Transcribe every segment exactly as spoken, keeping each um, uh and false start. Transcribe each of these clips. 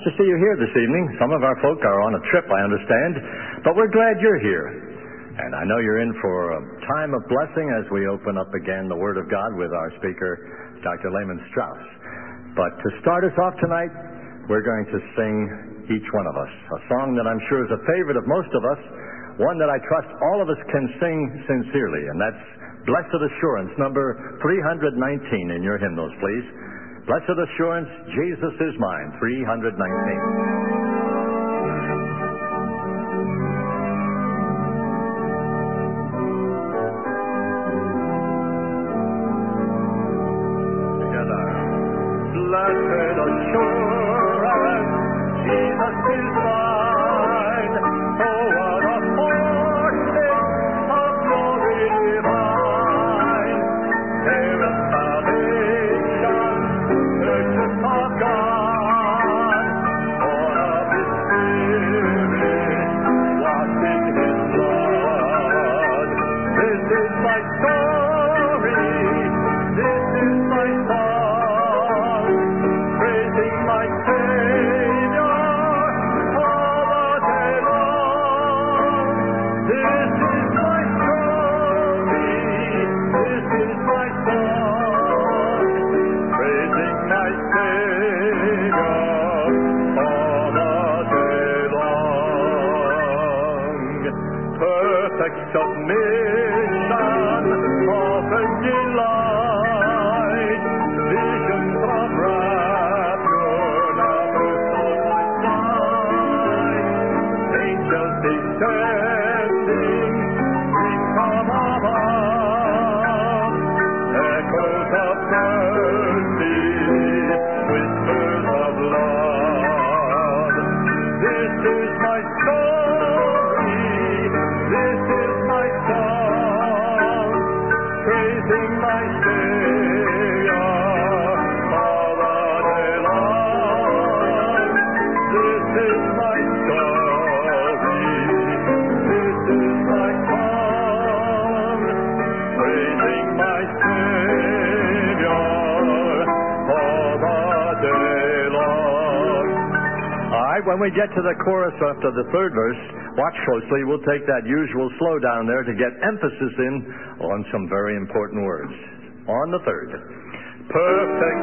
to see you here this evening. Some of our folk are on a trip, I understand, but we're glad you're here. And I know you're in for a time of blessing as we open up again the Word of God with our speaker, Doctor Lehman Strauss. But to start us off tonight, we're going to sing, each one of us, a song that I'm sure is a favorite of most of us, one that I trust all of us can sing sincerely, and that's Blessed Assurance, number three nineteen in your hymnals, please. Blessed Assurance, Jesus is mine, three nineteen. Blessed assurance, Jesus is mine. Oh, what a foretaste of glory divine. There is salvation, purchase of God, born of His Spirit, washed in His blood. This is my story, this is my song, praising my Savior all the day long. This is my story, this is my song, praising my Savior all the day long. Perfect submission, often delight, visions of rapture now burst on my sight. Angels descending, streams from above, echoes of mercy, whispers of love. This is my story, this is my song, praising my Savior all the day long. This is my story, this is my song, praising my Savior all the day long. All right, when we get to the chorus after the third verse, watch closely. We'll take that usual slowdown there to get emphasis in on some very important words. On the third. Perfect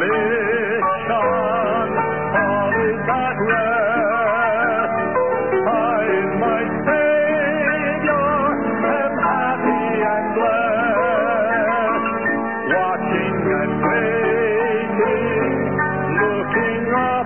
submission, all is at rest. I in my Savior am happy and blessed, watching and waiting, looking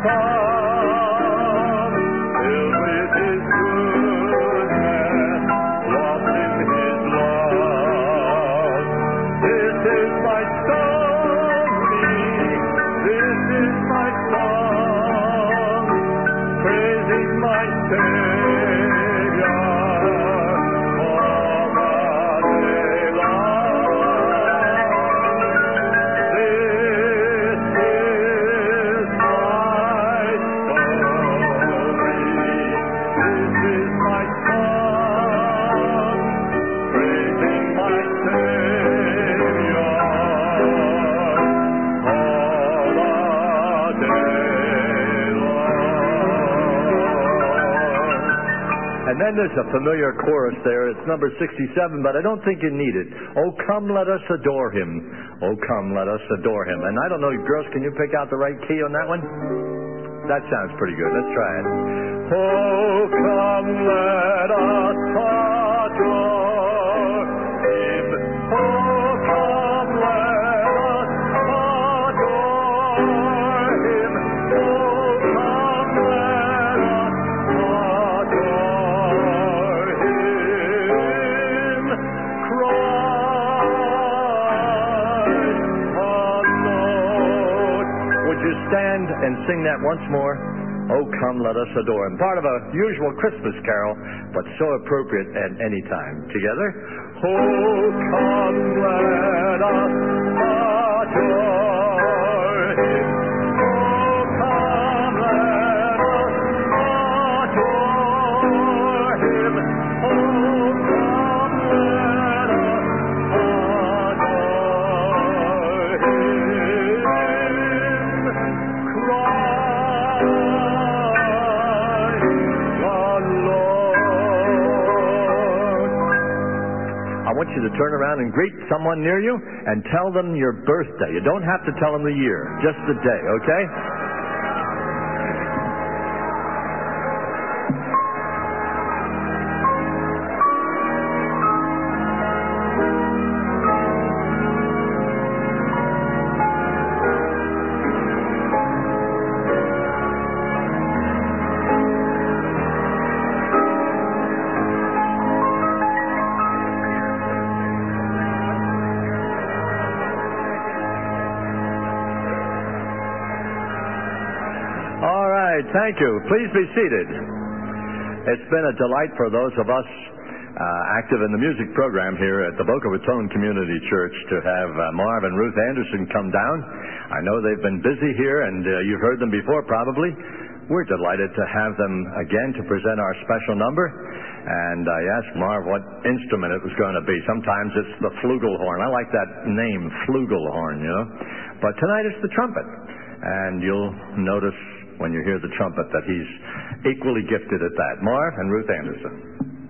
above, filled with His goodness, lost in His love. This is my story, this is my song, praising my Savior all the day long. This is my story, this is my song, praising my Savior all the day long. And then there's a familiar chorus there. It's number sixty-seven, but I don't think you need it. Oh, come, let us adore Him. Oh, come, let us adore Him. And I don't know, girls, can you pick out the right key on that one? That sounds pretty good. Let's try it. Oh, come, let us adore Him. Oh, come, let us adore Him. Oh, come, let us adore Him. Christ alone. Would you stand and sing that once more? Oh, come, let us adore Him. Part of a usual Christmas carol, but so appropriate at any time. Together? Oh, come, let us adore Him. Oh, come, let us adore Him. Oh, come, let us adore Him. Christ want you to turn around and greet someone near you and tell them your birthday. You don't have to tell them the year, just the day, okay? Thank you. Please be seated. It's been a delight for those of us uh, active in the music program here at the Boca Raton Community Church to have uh, Marv and Ruth Anderson come down. I know they've been busy here, and uh, you've heard them before probably. We're delighted to have them again to present our special number. And I asked Marv what instrument it was going to be. Sometimes it's the flugelhorn. I like that name, flugelhorn, you know. But tonight it's the trumpet. And you'll notice when you hear the trumpet that he's equally gifted at that. Marv and Ruth Anderson.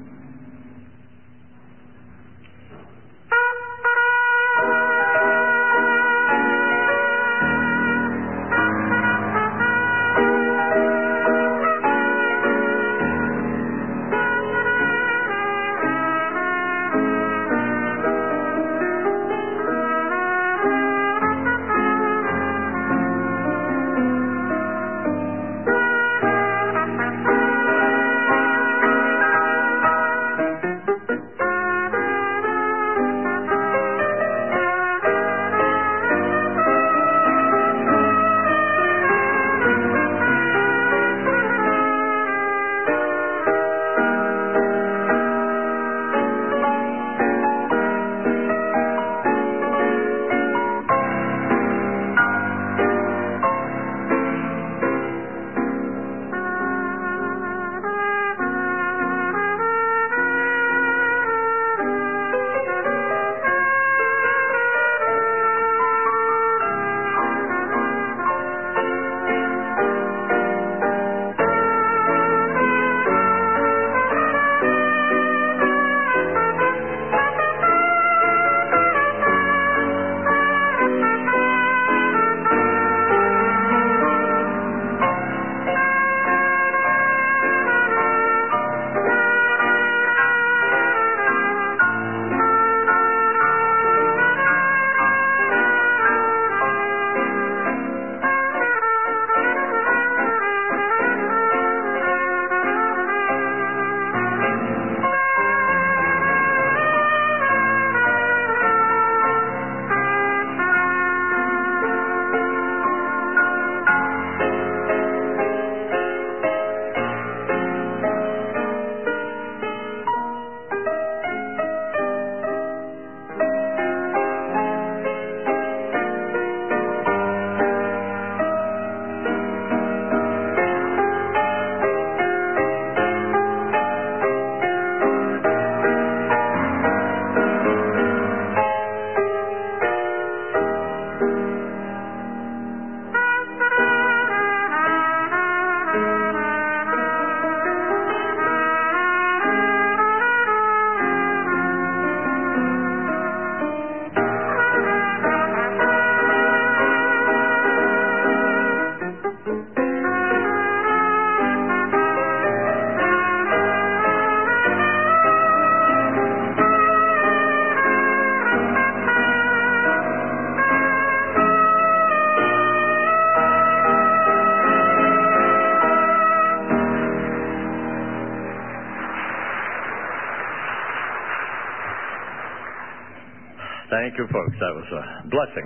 Thank you, folks. That was a blessing.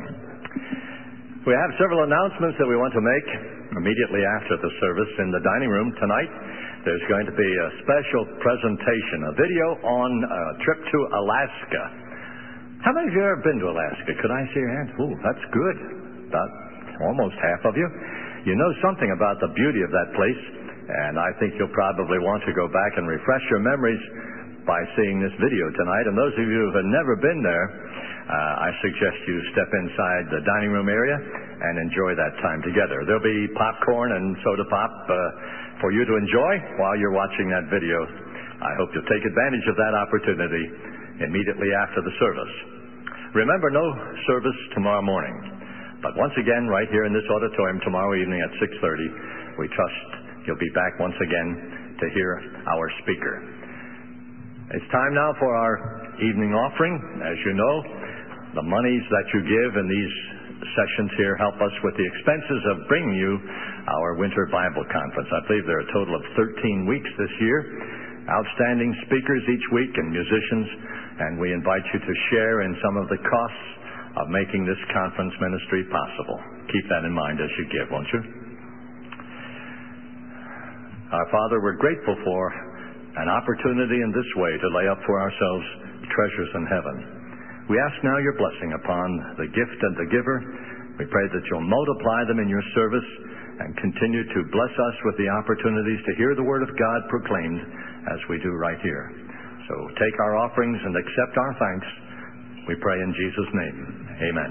We have several announcements that we want to make immediately after the service. In the dining room tonight, there's going to be a special presentation, a video on a trip to Alaska. How many of you have ever been to Alaska? Could I see your hand? Ooh, that's good. About almost half of you. You know something about the beauty of that place, and I think you'll probably want to go back and refresh your memories by seeing this video tonight. And those of you who have never been there, uh, I suggest you step inside the dining room area and enjoy that time together. There'll be popcorn and soda pop uh, for you to enjoy while you're watching that video. I hope you'll take advantage of that opportunity immediately after the service. Remember, no service tomorrow morning. But once again, right here in this auditorium tomorrow evening at six thirty, we trust you'll be back once again to hear our speaker. It's time now for our evening offering. As you know, the monies that you give in these sessions here help us with the expenses of bringing you our Winter Bible Conference. I believe there are a total of thirteen weeks this year. Outstanding speakers each week and musicians, and we invite you to share in some of the costs of making this conference ministry possible. Keep that in mind as you give, won't you? Our Father, we're grateful for an opportunity in this way to lay up for ourselves treasures in heaven. We ask now your blessing upon the gift and the giver. We pray that you'll multiply them in your service and continue to bless us with the opportunities to hear the Word of God proclaimed as we do right here. So take our offerings and accept our thanks. We pray in Jesus' name. Amen.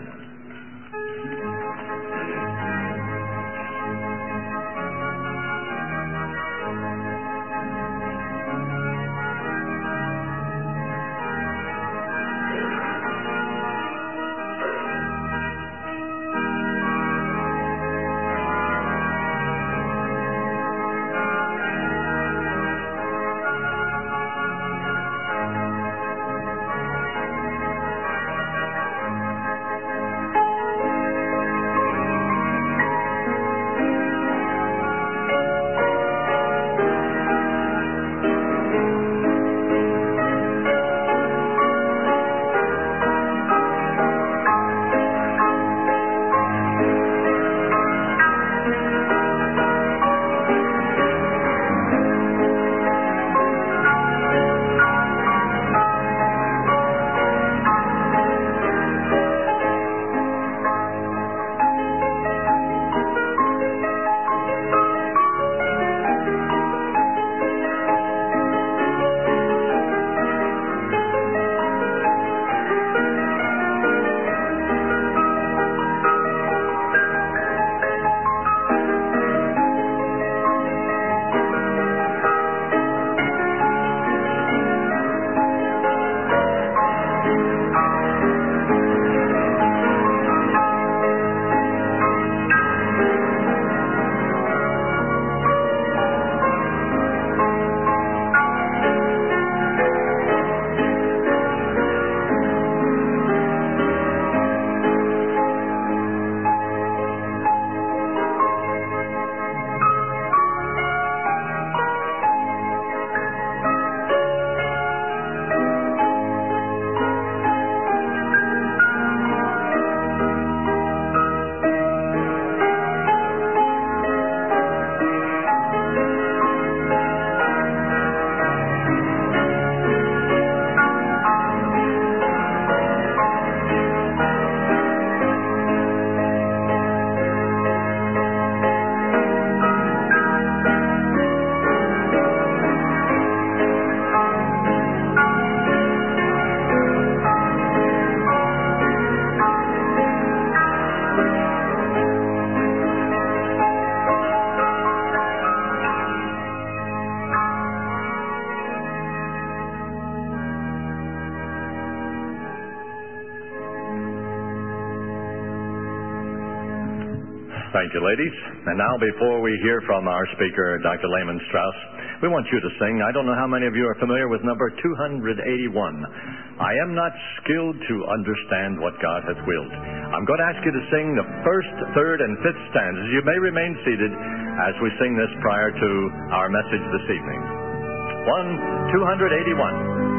Thank you, ladies. And now, before we hear from our speaker, Doctor Lehman Strauss, we want you to sing. I don't know how many of you are familiar with number two hundred eighty-one. I am not skilled to understand what God hath willed. I'm going to ask you to sing the first, third, and fifth stanzas. You may remain seated as we sing this prior to our message this evening. One, two hundred eighty-one.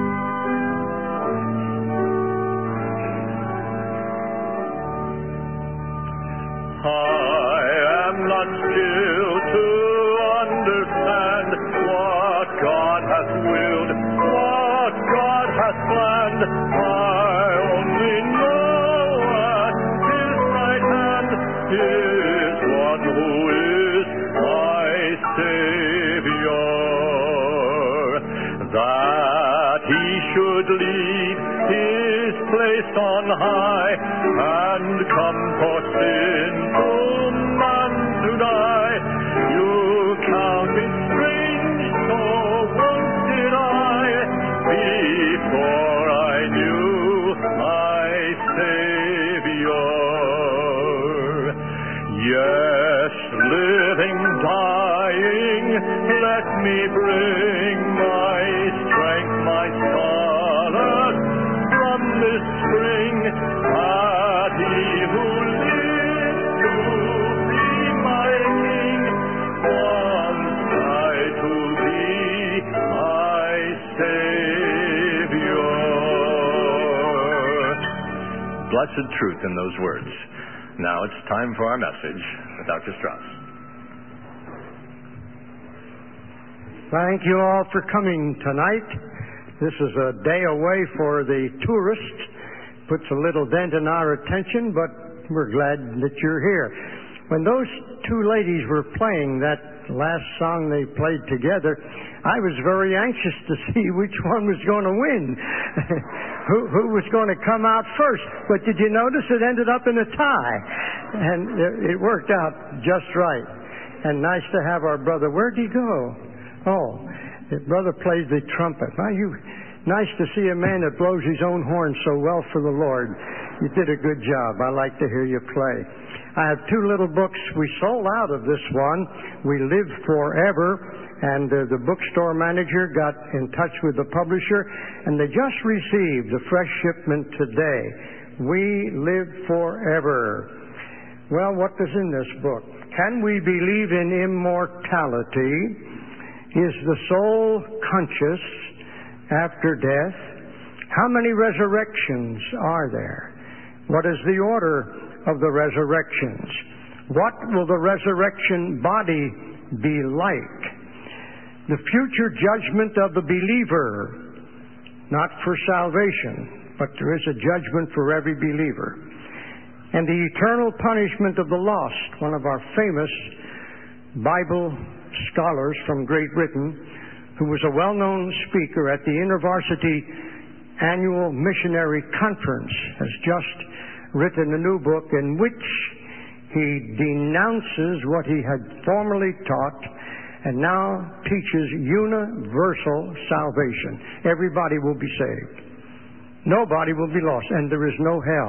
I am not skilled to understand what God hath willed, what God hath planned. I only know at His right hand is one who is my Savior, that He should lead His place on high and come for sin to man to die. You count me strange, so once did I, before I flesh, living, dying, let me bring my strength, my solace from this spring, that he who lives to be my king, once died to be my Savior. Blessed truth in those words. Now it's time for our message with Doctor Strauss. Thank you all for coming tonight. This is a day away for the tourists. Puts a little dent in our attention, but we're glad that you're here. When those two ladies were playing that last song they played together, I was very anxious to see which one was going to win. who, who was going to come out first. But did you notice it ended up in a tie? And it, it worked out just right. And nice to have our brother. Where'd he go? Oh, his brother plays the trumpet. Well, you, nice to see a man that blows his own horn so well for the Lord. You did a good job. I like to hear you play. I have two little books. We sold out of this one. We Live Forever. And uh, the bookstore manager got in touch with the publisher, and they just received a fresh shipment today. We Live Forever. Well, what is in this book? Can we believe in immortality? Is the soul conscious after death? How many resurrections are there? What is the order of the resurrections? What will the resurrection body be like? The future judgment of the believer, not for salvation, but there is a judgment for every believer. And the eternal punishment of the lost. One of our famous Bible scholars from Great Britain, who was a well-known speaker at the InterVarsity Annual Missionary Conference, has just written a new book in which he denounces what he had formerly taught and now teaches universal salvation. Everybody will be saved. Nobody will be lost, and there is no hell.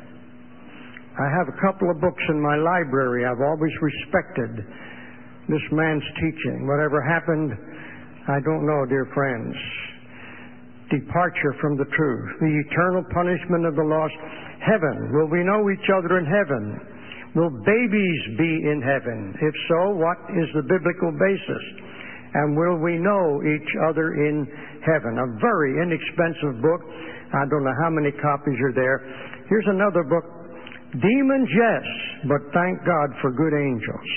I have a couple of books in my library. I've always respected this man's teaching. Whatever happened, I don't know, dear friends. Departure from the truth. The eternal punishment of the lost. Heaven. Will we know each other in heaven? Will babies be in heaven? If so, what is the biblical basis? And will we know each other in heaven? A very inexpensive book. I don't know how many copies are there. Here's another book. Demons, yes, but thank God for good angels.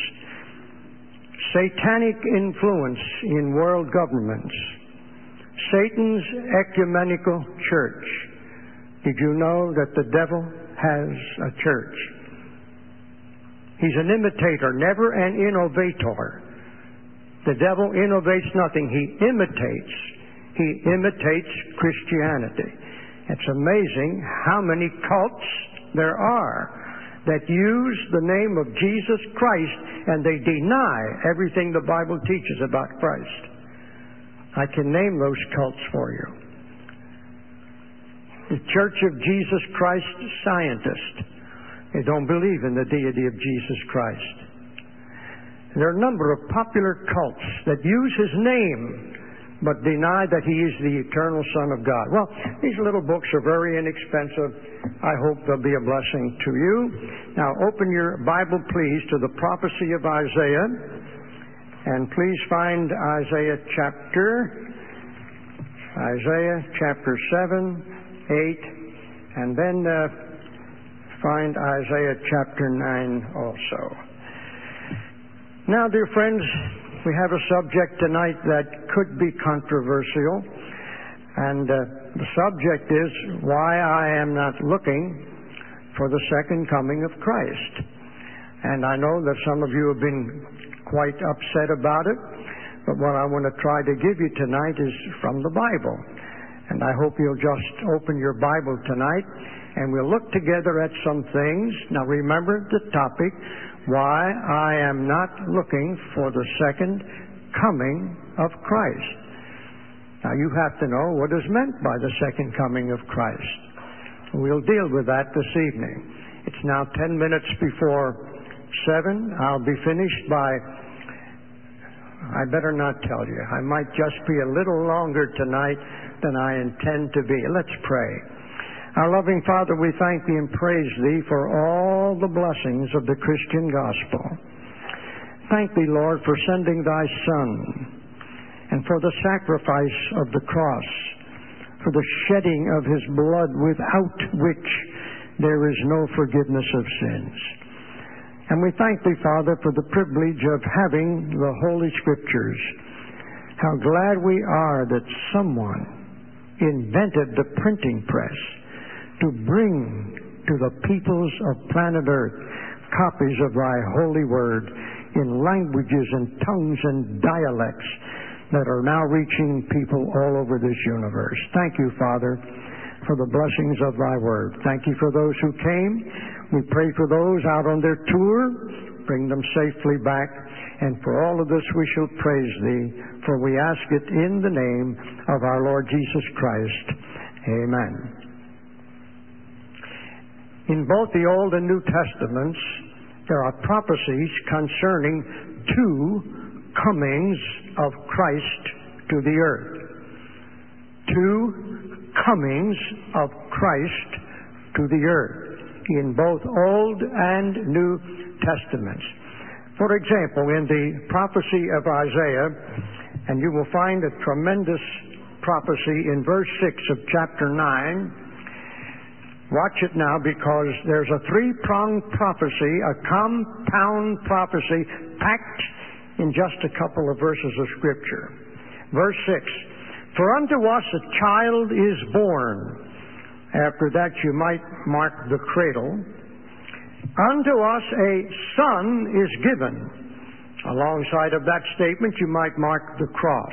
Satanic influence in world governments. Satan's ecumenical church. Did you know that the devil has a church? He's an imitator, never an innovator. The devil innovates nothing. He imitates. He imitates Christianity. It's amazing how many cults there are that use the name of Jesus Christ and they deny everything the Bible teaches about Christ. I can name those cults for you. The Church of Jesus Christ Scientist. They don't believe in the deity of Jesus Christ. There are a number of popular cults that use his name but deny that he is the eternal Son of God. Well, these little books are very inexpensive. I hope they'll be a blessing to you. Now, open your Bible, please, to the prophecy of Isaiah. And please find Isaiah chapter, Isaiah chapter seven, eight, and then uh, find Isaiah chapter nine also. Now, dear friends, we have a subject tonight that could be controversial. And uh, the subject is why I am not looking for the second coming of Christ. And I know that some of you have been quite upset about it. But what I want to try to give you tonight is from the Bible. And I hope you'll just open your Bible tonight and we'll look together at some things. Now remember the topic, why I am not looking for the second coming of Christ. Now you have to know what is meant by the second coming of Christ. We'll deal with that this evening. It's now ten minutes before seven. I'll be finished by, I better not tell you. I might just be a little longer tonight than I intend to be. Let's pray. Our loving Father, we thank Thee and praise Thee for all the blessings of the Christian gospel. Thank Thee, Lord, for sending Thy Son and for the sacrifice of the cross, for the shedding of His blood without which there is no forgiveness of sins. And we thank Thee, Father, for the privilege of having the Holy Scriptures. How glad we are that someone invented the printing press to bring to the peoples of planet Earth copies of Thy holy word in languages and tongues and dialects that are now reaching people all over this universe. Thank you, Father, for the blessings of Thy word. Thank you for those who came. We pray for those out on their tour. Bring them safely back. And for all of this we shall praise Thee, for we ask it in the name of our Lord Jesus Christ. Amen. In both the Old and New Testaments, there are prophecies concerning two comings of Christ to the earth. Two comings of Christ to the earth in both Old and New Testaments. For example, in the prophecy of Isaiah, and you will find a tremendous prophecy in verse six of chapter nine. Watch it now, because there's a three-pronged prophecy, a compound prophecy, packed in just a couple of verses of Scripture. Verse six, "For unto us a child is born." After that you might mark the cradle. "Unto us a son is given." Alongside of that statement you might mark the cross.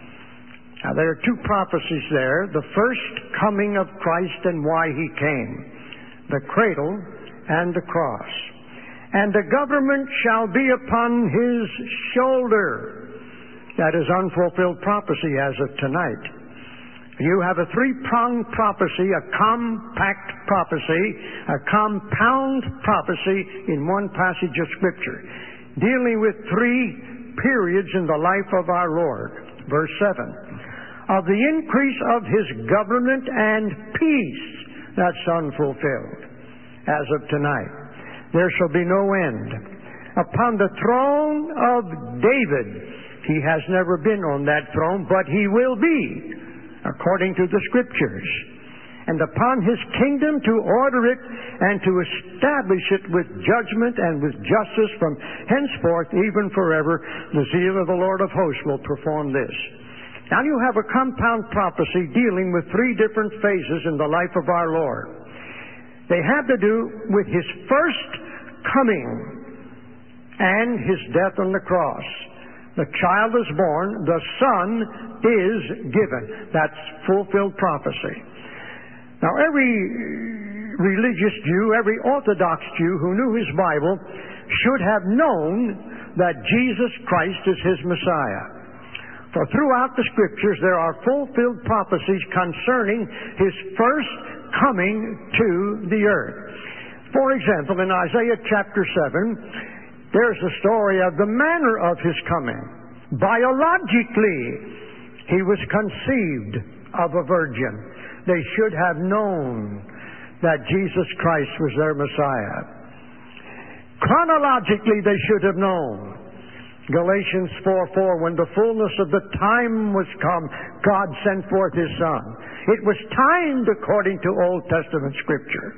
Now there are two prophecies there. The first coming of Christ and why He came. The cradle and the cross. "And the government shall be upon His shoulder." That is unfulfilled prophecy as of tonight. You have a three-pronged prophecy, a compact prophecy, a compound prophecy in one passage of Scripture, dealing with three periods in the life of our Lord. Verse seven, "Of the increase of His government and peace," that's unfulfilled as of tonight, "there shall be no end. Upon the throne of David," He has never been on that throne, but He will be, according to the Scriptures. "And upon His kingdom to order it and to establish it with judgment and with justice from henceforth even forever. The zeal of the Lord of hosts will perform this." Now you have a compound prophecy dealing with three different phases in the life of our Lord. They have to do with His first coming and His death on the cross. The child is born, the Son is given. That's fulfilled prophecy. Now every religious Jew, every Orthodox Jew who knew his Bible should have known that Jesus Christ is His Messiah. For throughout the Scriptures there are fulfilled prophecies concerning His first coming to the earth. For example, in Isaiah chapter seven, there's the story of the manner of His coming. Biologically, He was conceived of a virgin. They should have known that Jesus Christ was their Messiah. Chronologically, they should have known. Galatians four four, "When the fullness of the time was come, God sent forth His Son." It was timed according to Old Testament Scripture.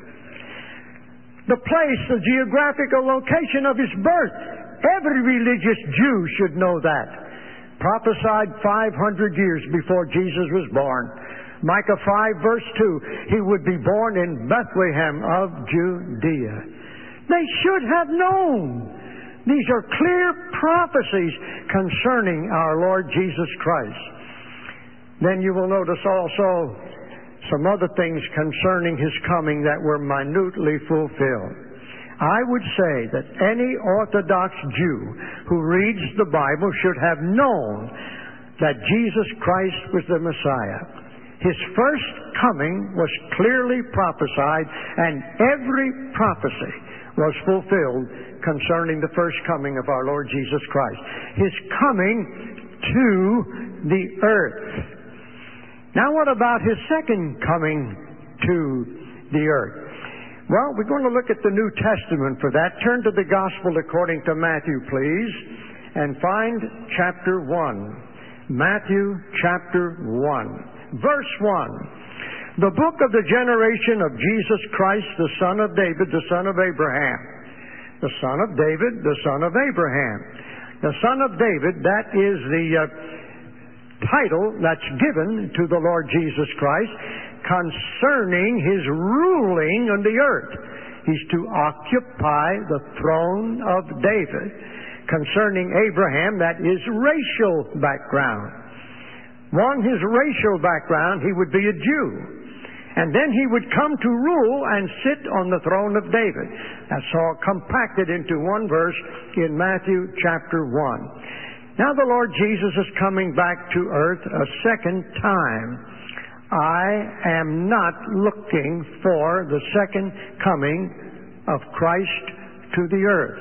The place, the geographical location of His birth, every religious Jew should know that. Prophesied five hundred years before Jesus was born. Micah five verse two, He would be born in Bethlehem of Judea. They should have known. These are clear prophecies concerning our Lord Jesus Christ. Then you will notice also some other things concerning His coming that were minutely fulfilled. I would say that any Orthodox Jew who reads the Bible should have known that Jesus Christ was the Messiah. His first coming was clearly prophesied, and every prophecy was fulfilled concerning the first coming of our Lord Jesus Christ. His coming to the earth. Now what about His second coming to the earth? Well, we're going to look at the New Testament for that. Turn to the Gospel according to Matthew, please, and find chapter one. Matthew chapter one. Verse one. The book of the generation of Jesus Christ, the son of David, the son of Abraham. The son of David, the son of Abraham. The son of David, that is the uh, title that's given to the Lord Jesus Christ concerning His ruling on the earth. He's to occupy the throne of David. Concerning Abraham, that is racial background. On his racial background, he would be a Jew. And then he would come to rule and sit on the throne of David. That's all compacted into one verse in Matthew chapter one. Now the Lord Jesus is coming back to earth a second time. I am not looking for the second coming of Christ to the earth.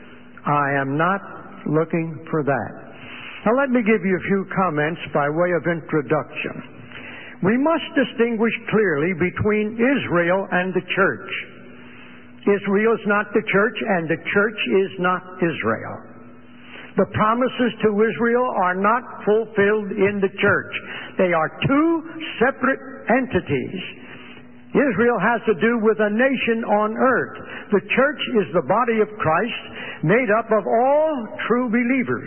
I am not looking for that. Now let me give you a few comments by way of introduction. We must distinguish clearly between Israel and the church. Israel is not the church, and the church is not Israel. The promises to Israel are not fulfilled in the church. They are two separate entities. Israel has to do with a nation on earth. The church is the body of Christ, made up of all true believers.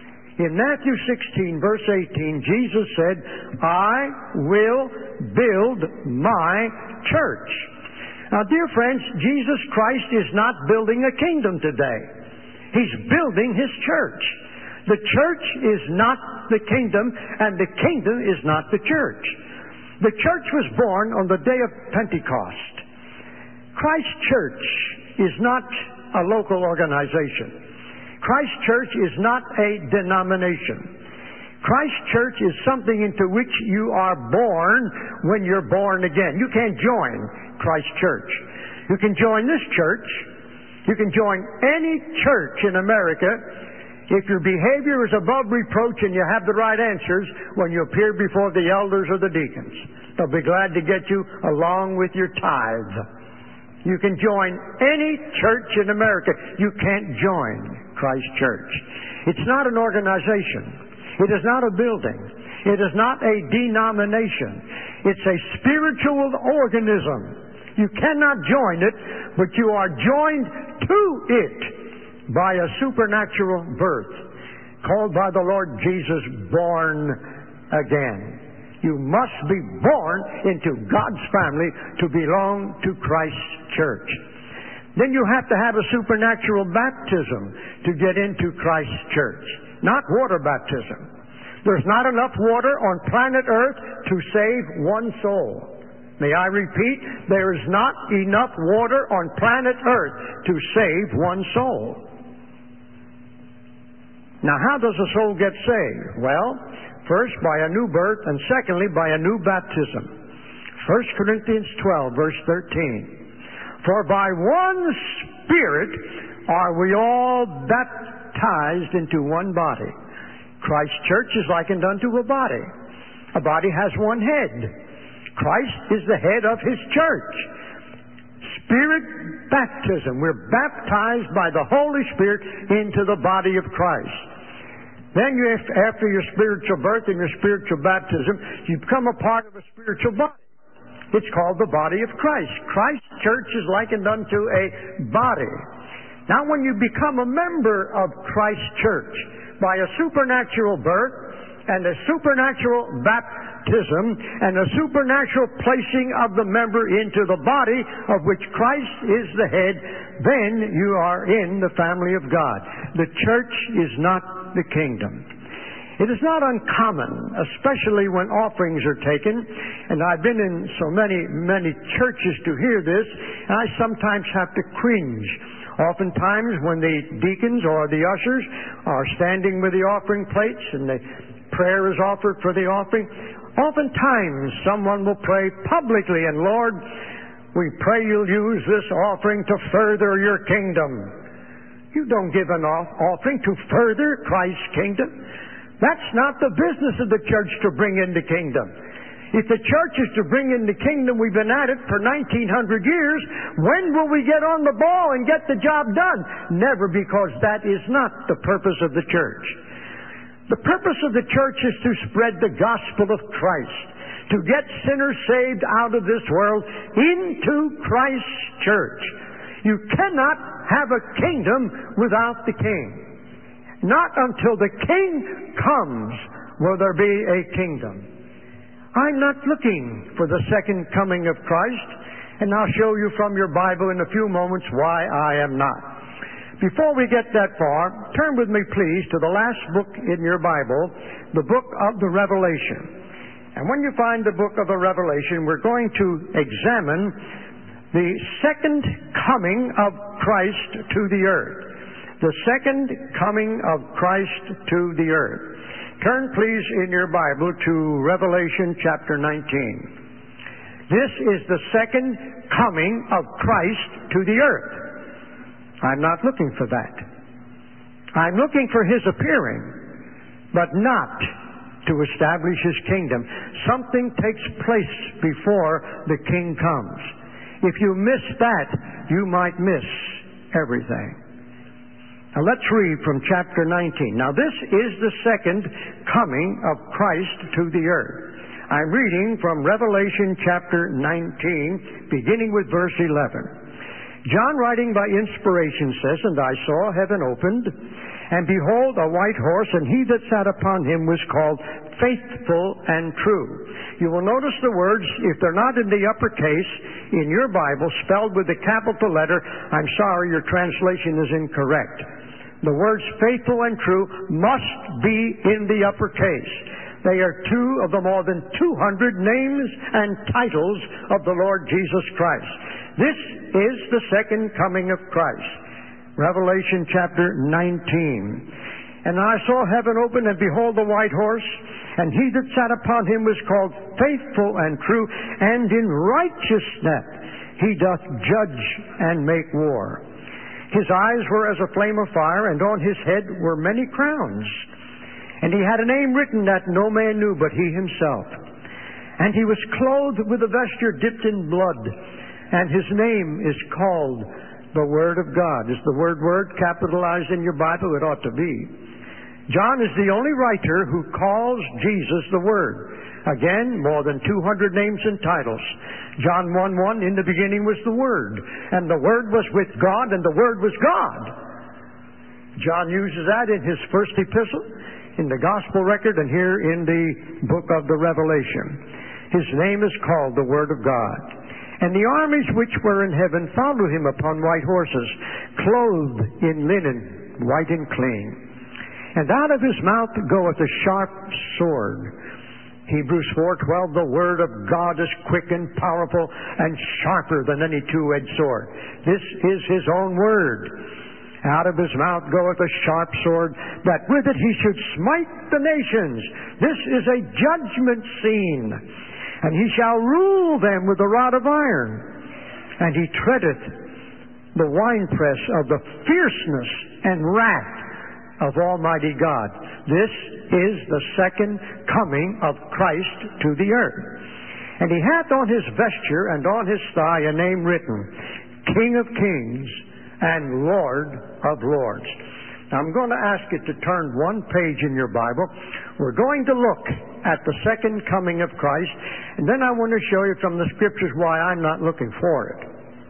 In Matthew sixteen, verse eighteen, Jesus said, I will build my church. Now, dear friends, Jesus Christ is not building a kingdom today. He's building His church. The church is not the kingdom, and the kingdom is not the church. The church was born on the day of Pentecost. Christ Church is not a local organization. Christ Church is not a denomination. Christ Church is something into which you are born when you're born again. You can't join Christ Church. You can join this church. You can join any church in America if your behavior is above reproach and you have the right answers when you appear before the elders or the deacons. They'll be glad to get you along with your tithe. You can join any church in America. You can't join Christ Church. It's not an organization. It is not a building. It is not a denomination. It's a spiritual organism. You cannot join it, but you are joined to it by a supernatural birth, called by the Lord Jesus, born again. You must be born into God's family to belong to Christ's church. Then you have to have a supernatural baptism to get into Christ's church, not water baptism. There's not enough water on planet Earth to save one soul. May I repeat, there is not enough water on planet Earth to save one soul. Now, how does a soul get saved? Well, first by a new birth, and secondly by a new baptism. First Corinthians twelve, verse thirteen. For by one Spirit are we all baptized into one body. Christ's church is likened unto a body. A body has one head. Christ is the head of His church. Spirit baptism. We're baptized by the Holy Spirit into the body of Christ. Then you, after your spiritual birth and your spiritual baptism, you become a part of a spiritual body. It's called the body of Christ. Christ's church is likened unto a body. Now, when you become a member of Christ's church by a supernatural birth and a supernatural baptism and a supernatural placing of the member into the body of which Christ is the head, then you are in the family of God. The church is not the kingdom. It is not uncommon, especially when offerings are taken, and I've been in so many, many churches to hear this, and I sometimes have to cringe. Oftentimes when the deacons or the ushers are standing with the offering plates and the prayer is offered for the offering, oftentimes someone will pray publicly, and Lord, We pray you'll use this offering to further your kingdom. You don't give an offering to further Christ's kingdom. That's not the business of the church to bring in the kingdom. If the church is to bring in the kingdom, we've been at it for nineteen hundred years, when will we get on the ball and get the job done? Never, because that is not the purpose of the church. The purpose of the church is to spread the gospel of Christ, to get sinners saved out of this world into Christ's church. You cannot have a kingdom without the king. Not until the king comes will there be a kingdom. I'm not looking for the second coming of Christ, and I'll show you from your Bible in a few moments why I am not. Before we get that far, turn with me please to the last book in your Bible, the book of the Revelation. And when you find the book of the Revelation, we're going to examine the second coming of Christ to the earth. The second coming of Christ to the earth. Turn please in your Bible to Revelation chapter nineteen. This is the second coming of Christ to the earth. I'm not looking for that. I'm looking for His appearing, but not to establish His kingdom. Something takes place before the King comes. If you miss that, you might miss everything. Now let's read from chapter nineteen. Now this is the second coming of Christ to the earth. I'm reading from Revelation chapter nineteen, beginning with verse eleven. John, writing by inspiration, says, "And I saw heaven opened, and behold, a white horse, and he that sat upon him was called Faithful and True." You will notice the words, if they're not in the uppercase in your Bible, spelled with the capital letter, I'm sorry, your translation is incorrect. The words faithful and true must be in the uppercase. They are two of the more than two hundred names and titles of the Lord Jesus Christ. This is the second coming of Christ. Revelation chapter nineteen. "And I saw heaven open, and behold, a white horse, and he that sat upon him was called Faithful and True, and in righteousness he doth judge and make war. His eyes were as a flame of fire, and on his head were many crowns. And he had a name written that no man knew but he himself. And he was clothed with a vesture dipped in blood, and his name is called the Word of God." Is the word word capitalized in your Bible? It ought to be. John is the only writer who calls Jesus the Word. Again, more than two hundred names and titles. John one one, "In the beginning was the Word, and the Word was with God, and the Word was God." John uses that in his first epistle, in the Gospel record, and here in the book of the Revelation. His name is called the Word of God. "And the armies which were in heaven followed him upon white horses, clothed in linen, white and clean. And out of his mouth goeth a sharp sword." Hebrews four twelve, "The word of God is quick and powerful and sharper than any two-edged sword." This is his own word. "Out of his mouth goeth a sharp sword, that with it he should smite the nations." This is a judgment scene. "And he shall rule them with a rod of iron. And he treadeth the winepress of the fierceness and wrath of Almighty God." This is the second coming of Christ to the earth. "And he hath on his vesture and on his thigh a name written, King of Kings and Lord of Lords." Now I'm going to ask you to turn one page in your Bible. We're going to look at the second coming of Christ, and then I want to show you from the Scriptures why I'm not looking for it.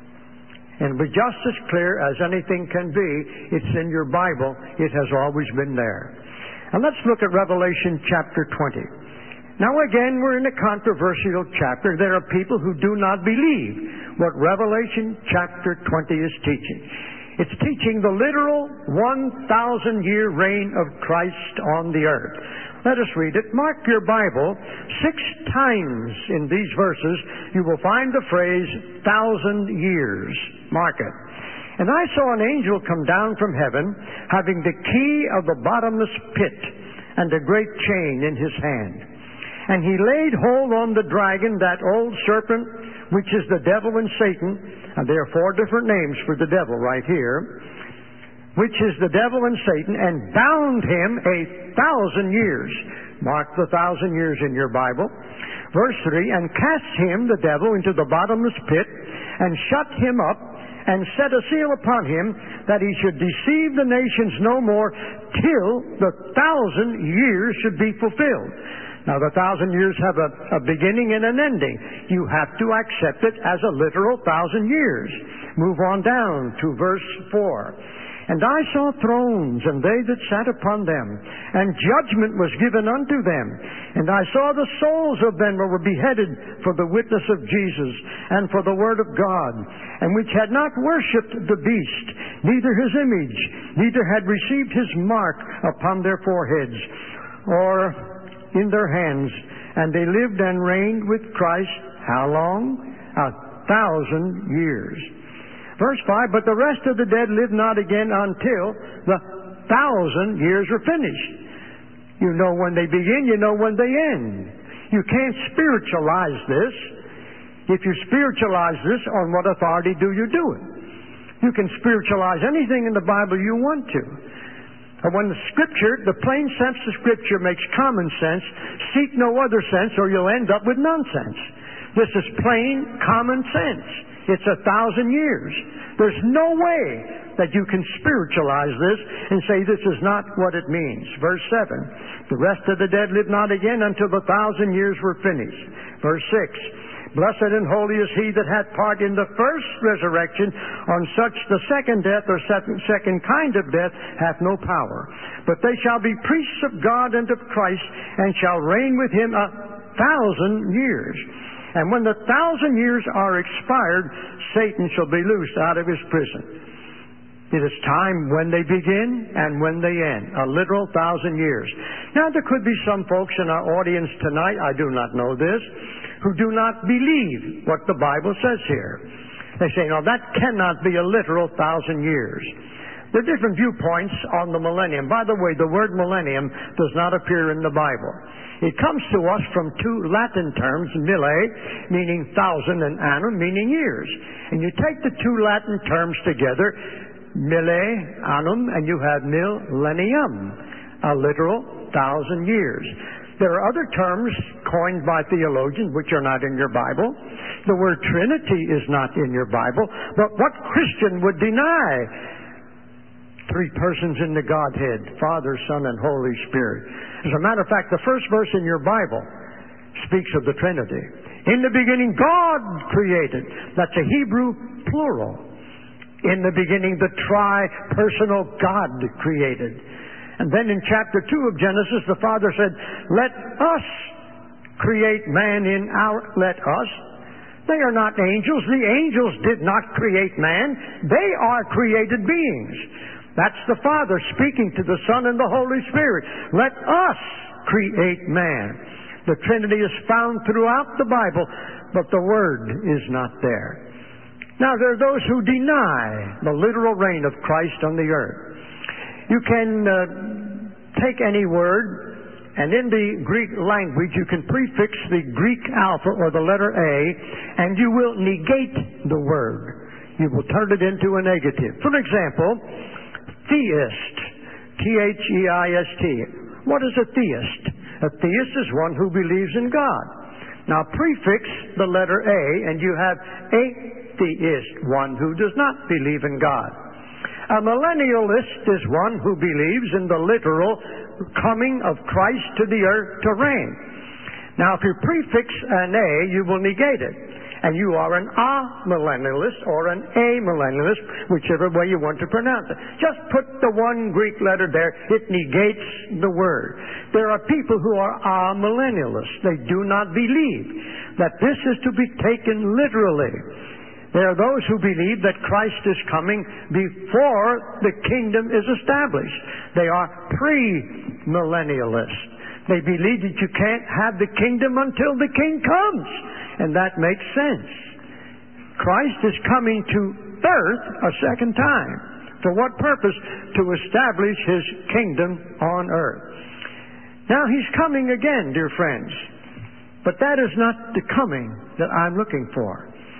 And be just as clear as anything can be, it's in your Bible. It has always been there. And let's look at Revelation chapter twenty. Now again, we're in a controversial chapter. There are people who do not believe what Revelation chapter twenty is teaching. It's teaching the literal one thousand year reign of Christ on the earth. Let us read it. Mark your Bible. Six times in these verses you will find the phrase thousand years. Mark it. "And I saw an angel come down from heaven, having the key of the bottomless pit and a great chain in his hand. And he laid hold on the dragon, that old serpent, which is the devil and Satan, and there are four different names for the devil right here, which is the devil and Satan, and bound him a thousand years. Mark the thousand years in your Bible. Verse three, and cast him, the devil, into the bottomless pit, and shut him up, and set a seal upon him, that he should deceive the nations no more, till the thousand years should be fulfilled. Now, the thousand years have a, a beginning and an ending. You have to accept it as a literal thousand years. Move on down to verse four. And I saw thrones, and they that sat upon them, and judgment was given unto them. And I saw the souls of them that were beheaded for the witness of Jesus, and for the word of God, and which had not worshipped the beast, neither his image, neither had received his mark upon their foreheads, or in their hands. And they lived and reigned with Christ, how long? A thousand years. Verse five, but the rest of the dead lived not again until the thousand years were finished. You know when they begin, you know when they end. You can't spiritualize this. If you spiritualize this, on what authority do you do it? You can spiritualize anything in the Bible you want to. And when the Scripture, the plain sense of Scripture makes common sense, seek no other sense or you'll end up with nonsense. This is plain common sense. It's a thousand years. There's no way that you can spiritualize this and say this is not what it means. Verse seven, the rest of the dead lived not again until the thousand years were finished. Verse six, blessed and holy is he that hath part in the first resurrection. On such the second death, or second, second kind of death, hath no power. But they shall be priests of God and of Christ, and shall reign with him a thousand years. And when the thousand years are expired, Satan shall be loosed out of his prison. It is time when they begin and when they end. A literal thousand years. Now, there could be some folks in our audience tonight, I do not know this, who do not believe what the Bible says here. They say, no, that cannot be a literal thousand years. There are different viewpoints on the millennium. By the way, the word millennium does not appear in the Bible. It comes to us from two Latin terms, mille, meaning thousand, and annum, meaning years. And you take the two Latin terms together, mille, annum, and you have millennium, a literal thousand years. There are other terms coined by theologians which are not in your Bible. The word Trinity is not in your Bible. But what Christian would deny three persons in the Godhead, Father, Son, and Holy Spirit? As a matter of fact, the first verse in your Bible speaks of the Trinity. In the beginning, God created. That's a Hebrew plural. In the beginning, the tri-personal God created. And then in chapter two of Genesis, the Father said, let us create man in our... Let us. They are not angels. The angels did not create man. They are created beings. That's the Father speaking to the Son and the Holy Spirit. Let us create man. The Trinity is found throughout the Bible, but the Word is not there. Now, there are those who deny the literal reign of Christ on the earth. You can uh, take any word, and in the Greek language, you can prefix the Greek alpha or the letter A, and you will negate the word. You will turn it into a negative. For example, theist, T H E I S T. What is a theist? A theist is one who believes in God. Now prefix the letter A and you have atheist, one who does not believe in God. A millennialist is one who believes in the literal coming of Christ to the earth to reign. Now if you prefix an A, you will negate it. And you are an amillennialist or an amillennialist, whichever way you want to pronounce it. Just put the one Greek letter there. It negates the word. There are people who are amillennialists. They do not believe that this is to be taken literally. There are those who believe that Christ is coming before the kingdom is established. They are pre-millennialists. They believe that you can't have the kingdom until the king comes. And that makes sense. Christ is coming to earth a second time. For what purpose? To establish His kingdom on earth. Now He's coming again, dear friends. But that is not the coming that I'm looking for.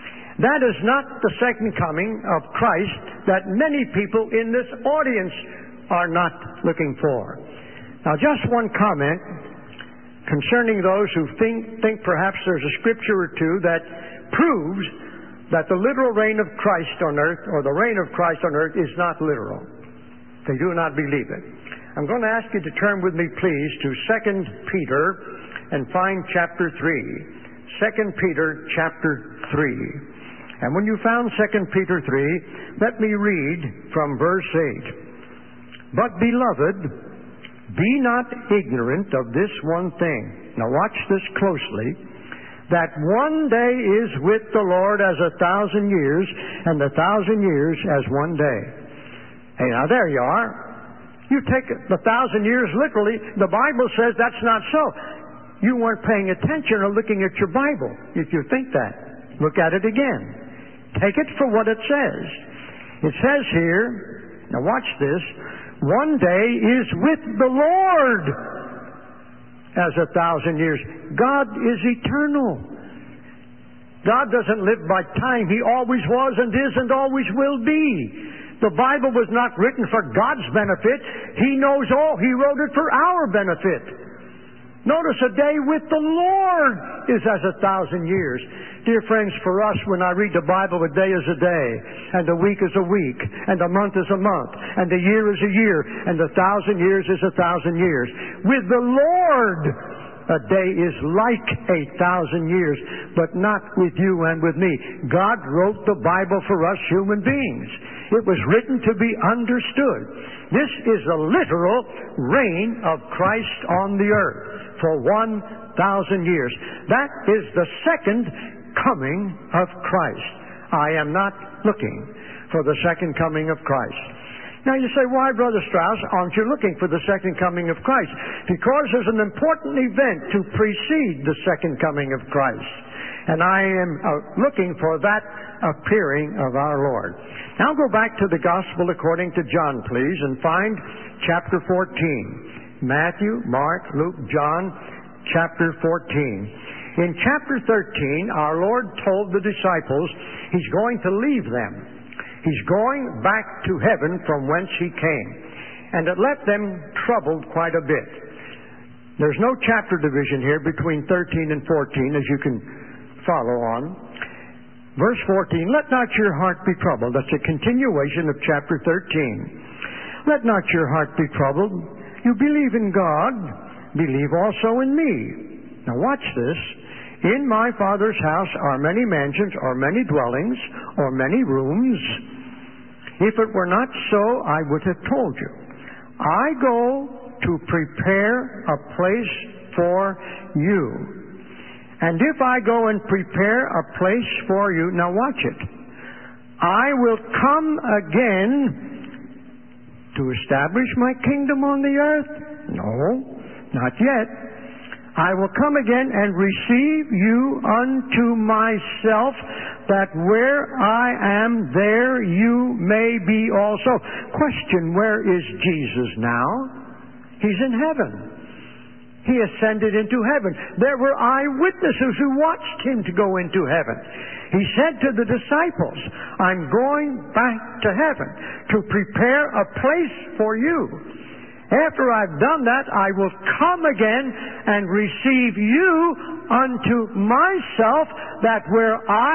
That is not the second coming of Christ that many people in this audience are not looking for. Now, just one comment concerning those who think, think perhaps there's a scripture or two that proves that the literal reign of Christ on earth, or the reign of Christ on earth, is not literal. They do not believe it. I'm going to ask you to turn with me, please, to Second Peter and find chapter three. Second Peter chapter three. And when you found Second Peter three, let me read from verse eight. But, beloved, be not ignorant of this one thing. Now watch this closely. That one day is with the Lord as a thousand years, and a thousand years as one day. Hey, now there you are. You take the thousand years literally. The Bible says that's not so. You weren't paying attention or looking at your Bible, if you think that. Look at it again. Take it for what it says. It says here, now watch this, one day is with the Lord as a thousand years. God is eternal. God doesn't live by time. He always was and is and always will be. The Bible was not written for God's benefit. He knows all. He wrote it for our benefit. Notice a day with the Lord is as a thousand years. Dear friends, for us, when I read the Bible, a day is a day, and a week is a week, and a month is a month, and a year is a year, and a thousand years is a thousand years. With the Lord, a day is like a thousand years, but not with you and with me. God wrote the Bible for us human beings. It was written to be understood. This is the literal reign of Christ on the earth for one thousand years. That is the second coming of Christ. I am not looking for the second coming of Christ. Now you say, why, Brother Strauss, aren't you looking for the second coming of Christ? Because there's an important event to precede the second coming of Christ. And I am uh, looking for that appearing of our Lord. Now go back to the Gospel according to John, please, and find chapter fourteen. Matthew, Mark, Luke, John, chapter fourteen. In chapter thirteen, our Lord told the disciples He's going to leave them. He's going back to heaven from whence He came. And it left them troubled quite a bit. There's no chapter division here between thirteen and fourteen, as you can follow on. Verse fourteen, let not your heart be troubled. That's a continuation of chapter thirteen. Let not your heart be troubled. You believe in God, believe also in me. Now watch this. In my Father's house are many mansions, or many dwellings, or many rooms. If it were not so, I would have told you. I go to prepare a place for you. And if I go and prepare a place for you, now watch it. I will come again to establish my kingdom on the earth? No, not yet. I will come again and receive you unto myself, that where I am, there you may be also. Question, where is Jesus now? He's in heaven. He ascended into heaven. There were eyewitnesses who watched Him to go into heaven. He said to the disciples, I'm going back to heaven to prepare a place for you. After I've done that, I will come again and receive you unto myself, that where I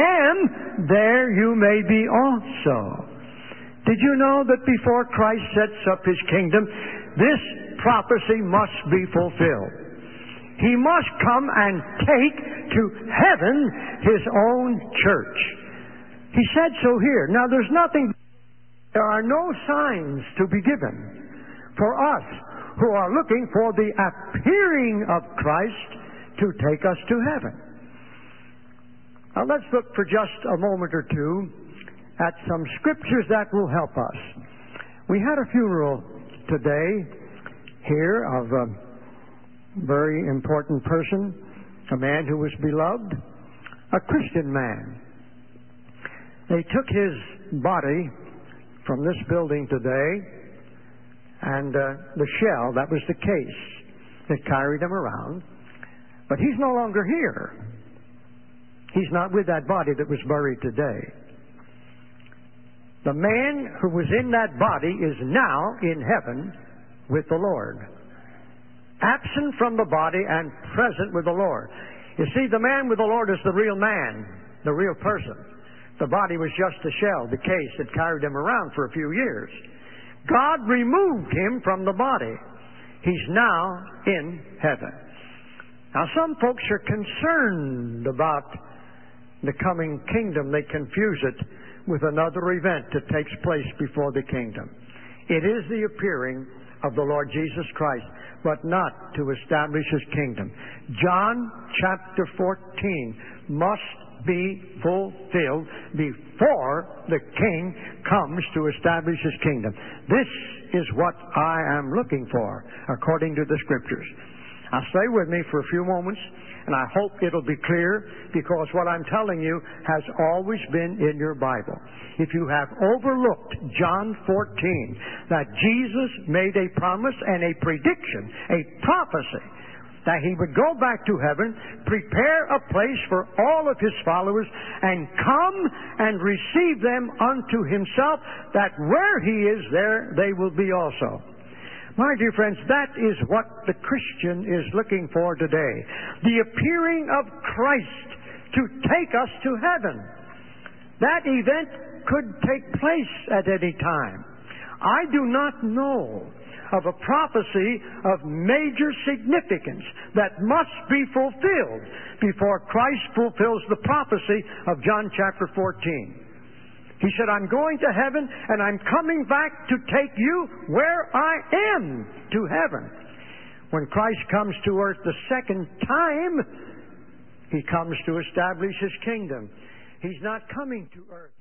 am, there you may be also. Did you know that before Christ sets up His kingdom, this prophecy must be fulfilled? He must come and take to heaven His own church. He said so here. Now there's nothing, there are no signs to be given for us who are looking for the appearing of Christ to take us to heaven. Now let's look for just a moment or two at some scriptures that will help us. We had a funeral today here of a very important person, a man who was beloved, a Christian man. They took his body from this building today, and uh, the shell, that was the case that carried him around. But he's no longer here. He's not with that body that was buried today. The man who was in that body is now in heaven with the Lord. Absent from the body and present with the Lord. You see, the man with the Lord is the real man, the real person. The body was just a shell, the case that carried him around for a few years. God removed him from the body. He's now in heaven. Now, some folks are concerned about the coming kingdom. They confuse it with another event that takes place before the kingdom. It is the appearing of the Lord Jesus Christ, but not to establish His kingdom. John chapter fourteen must be fulfilled before the King comes to establish His kingdom. This is what I am looking for, according to the Scriptures. Now stay with me for a few moments, and I hope it'll be clear, because what I'm telling you has always been in your Bible. If you have overlooked John fourteen, that Jesus made a promise and a prediction, a prophecy, that He would go back to heaven, prepare a place for all of His followers, and come and receive them unto Himself, that where He is, there they will be also. My dear friends, that is what the Christian is looking for today. The appearing of Christ to take us to heaven. That event could take place at any time. I do not know of a prophecy of major significance that must be fulfilled before Christ fulfills the prophecy of John chapter fourteen. He said, I'm going to heaven and I'm coming back to take you where I am, to heaven. When Christ comes to earth the second time, He comes to establish His kingdom. He's not coming to earth